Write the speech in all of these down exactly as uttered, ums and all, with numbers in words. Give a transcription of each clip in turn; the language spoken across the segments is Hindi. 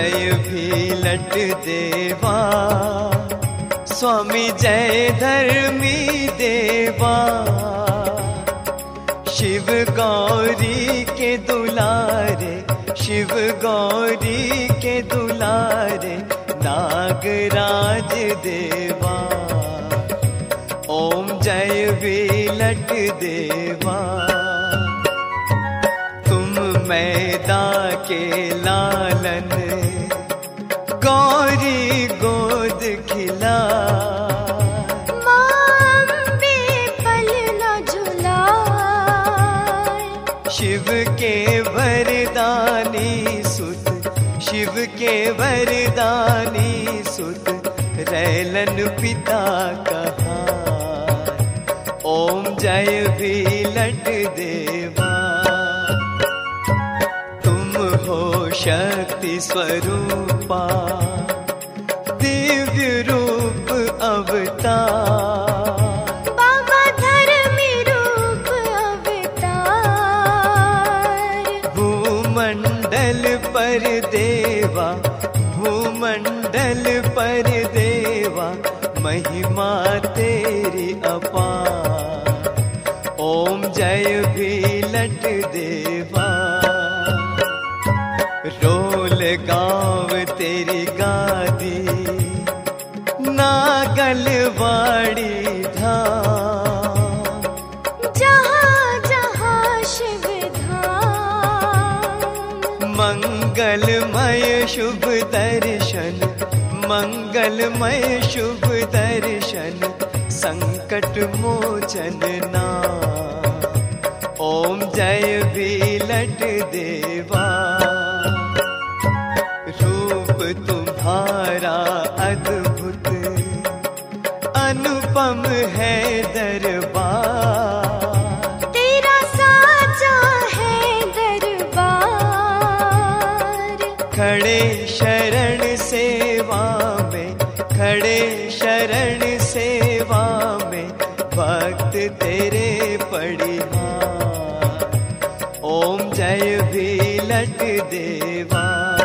जय भीलट देवा, स्वामी जय धर्मी देवा। शिव गौरी के दुलारे, शिव गौरी के दुलारे, नागराज देवा। ओम जय भीलट देवा। तुम मैदा के लालन, गौरी गोद खिला। शिव के वरदानी सुत, शिव के वरदानी सुत, रैलन पिता कहा। ओम जय भीलट देवा। तुम हो शक्ति स्वरूपा, दिव्य रूप अवतार। पर देवा, भूमंडल पर देवा, महिमा तेरी अपार। ओम जय भीलट देवा। रोल गाँव तेरी गादी, नागलवाड़ी धाम। मंगलमय शुभ दर्शन, मंगलमय शुभ दर्शन, संकट मोचन नाम। ओम जय भीलट देवा। रूप तुम्हारा अद्भुत, अनुपम है दरबार। खड़े शरण सेवा में, खड़े शरण सेवा में, भक्त तेरे पड़िहार। ओम जय भीलट देवा।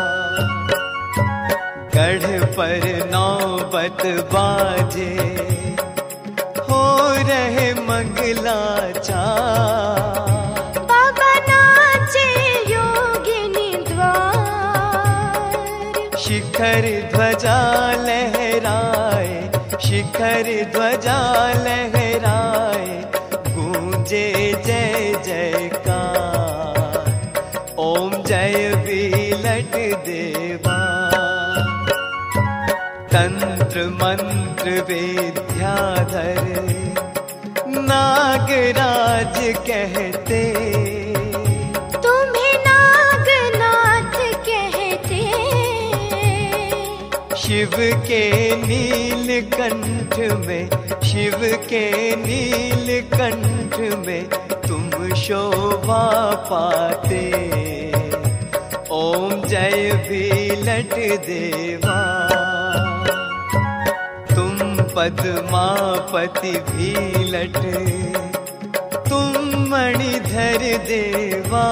गढ़ पर नौबत बाजे, हो रहे मंगलाचार। शिखर ध्वजा लहराए, शिखर ध्वजा लहराए, गूंजे जय जयकार। ओम जय भीलट देवा। तंत्र मंत्र विद्याधर, नागराज कहते। शिव के नीलकंठ में, शिव के नीलकंठ में, तुम शोभा पाते। ओम जय भीलट देवा। तुम पद्मापति भीलट, तुम मणिधर देवा।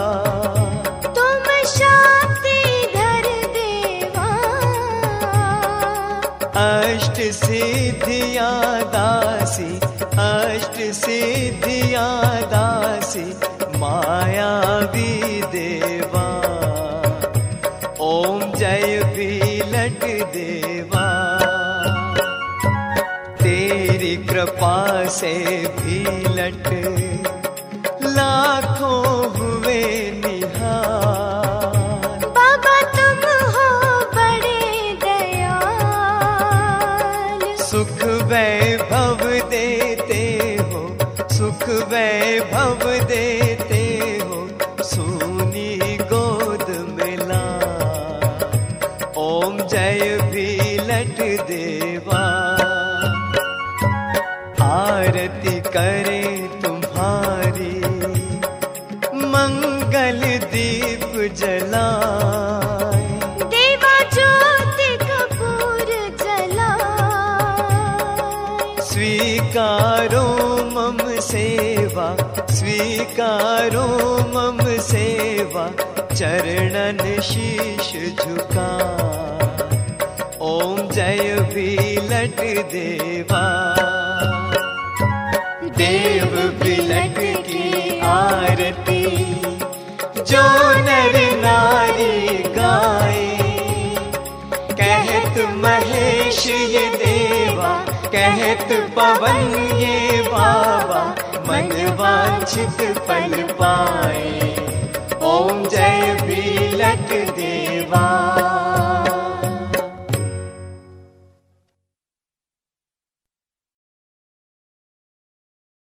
अष्ट सिद्धियाँ दासी, अष्ट सिद्धियाँ दासी, मायावी देवा। ओम जय भीलट देवा। तेरी कृपा से भीलट, लाखों हुए निहार। सुख वैभव देते हो, सुख वैभव देते हो, सूनी गोद मिला। ओम जय भीलट देवा। आरती करें तुम्हारी, मंगल दीप जलाए। स्वीकारो मम सेवा, स्वीकारो मम सेवा, चरणन शीश झुका। ओम जय बिलट देवा। देव बिलट की आरती जो नर नारी गाए। कहत महेश ये देवा, कहत पवन ये बाबा, मन वांछित फल पाए। ओम जय